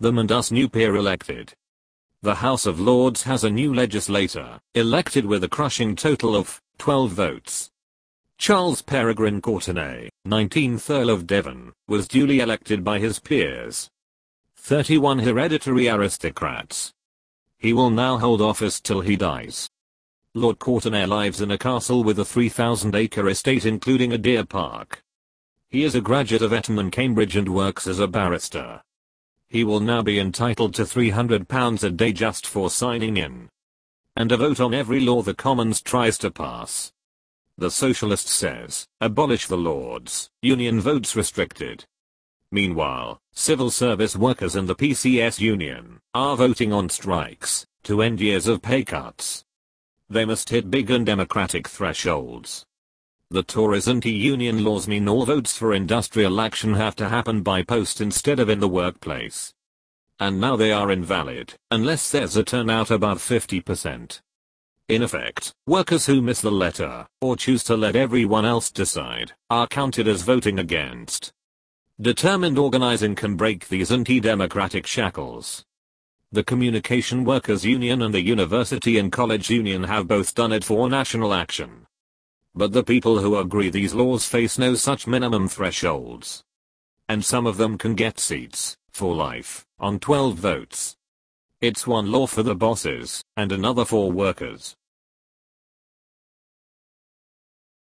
them and us new peer elected. The House of Lords has a new legislator, elected with a crushing total of 12 votes. Charles Peregrine Courtenay, 19th Earl of Devon, was duly elected by his peers. 31 hereditary aristocrats. He will now hold office till he dies. Lord Courtenay lives in a castle with a 3,000-acre estate including a deer park. He is a graduate of Eton and Cambridge and works as a barrister. He will now be entitled to £300 a day just for signing in. And a vote on every law the Commons tries to pass. The Socialist says, abolish the Lords, Union votes restricted. Meanwhile, civil service workers and the PCS Union are voting on strikes to end years of pay cuts. They must hit big and democratic thresholds. The Tories' anti-union laws mean all votes for industrial action have to happen by post instead of in the workplace. And now they are invalid, unless there's a turnout above 50%. In effect, workers who miss the letter, or choose to let everyone else decide, are counted as voting against. Determined organizing can break these anti-democratic shackles. The Communication Workers Union and the University and College Union have both done it for national action. But the people who agree these laws face no such minimum thresholds. And some of them can get seats, for life, on 12 votes. It's one law for the bosses, and another for workers.